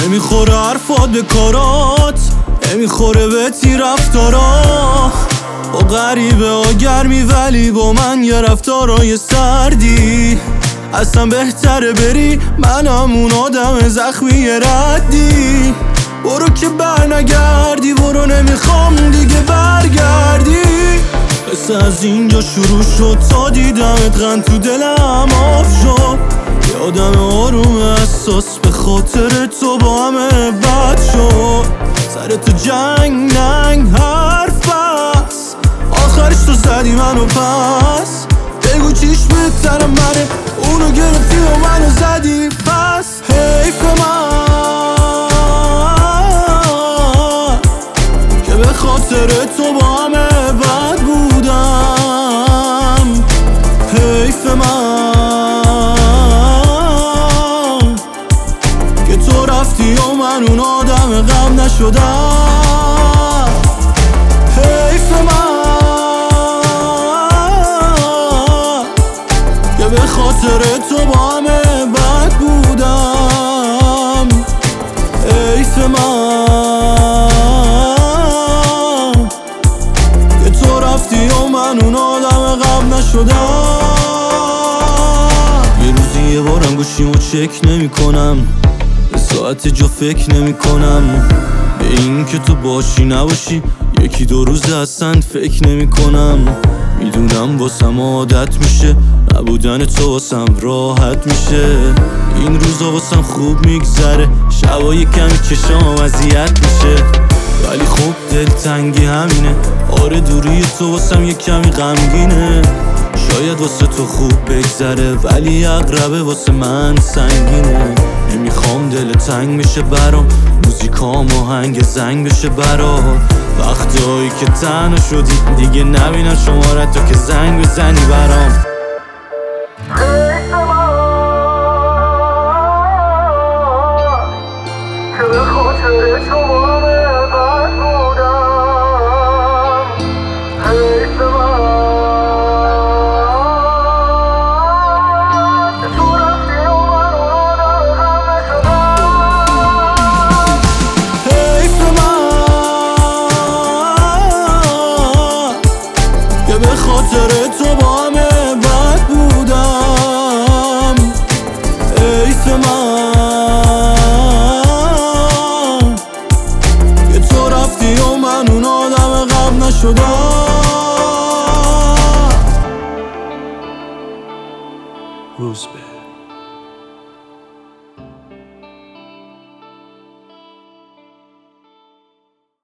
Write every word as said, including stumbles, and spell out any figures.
نمیخوره حرفات به کارات، نمیخوره بهتی رفتارا. با غریبه ها گرمی ولی با من یه رفتارای سردی. اصلا بهتره بری، منم اون آدم زخمی ردی. برو که بر نگردی، برو نمیخوام دیگه برگردی. قصه از اینجا شروع شد تا دیدمت غن تو دلم آب شد. یه آدم آروم احساس به خاطر تو با همه بد شد. سر تو جنگ ننگ حرف بس، آخرش تو زدی منو پس. بگو چیش بهتره منه، اونو گرفتی و منو زدی پس. حیف من که به خاطر تو با همه بد بودم. حیف من که تو رفتی و من اون آدم غم نشدم. حیف من که به خاطر تو با همه بد بودم. حیف من که تو رفتی و من اون آدم غم نشدم. یه روزی یه بارم گوشیمو چک نمی کنم، به ساعت جا فکر نمی کنم، به این که تو باشی نباشی یکی دو روز اصلا فکر نمی کنم. میدونم واسم عادت میشه، نبودن تو واسم راحت میشه. این روزا واسم خوب میگذره، شبای کمی چشام اذیت میشه. ولی خب دلتنگی همینه، آره دوری تو واسم یه کمی غمگینه. شاید واسه تو خوب بگذره ولی اقربه واسه من سنگینه. نمیخوام دل تنگ بشه برام، موزیکام آهنگ زنگ بشه برات. وقتایی که تنها شدی دیگه نبینم شمارت تو که زنگ بزنی برام. که به خاطر تو همه بد بودم. حیف من که تو رفتی و من اون آدم غم نشدم. حیف من که به خاطر تو با همه بد بودم. حیف من که تو رفتی و من اون آدم غم نشدم. روزبه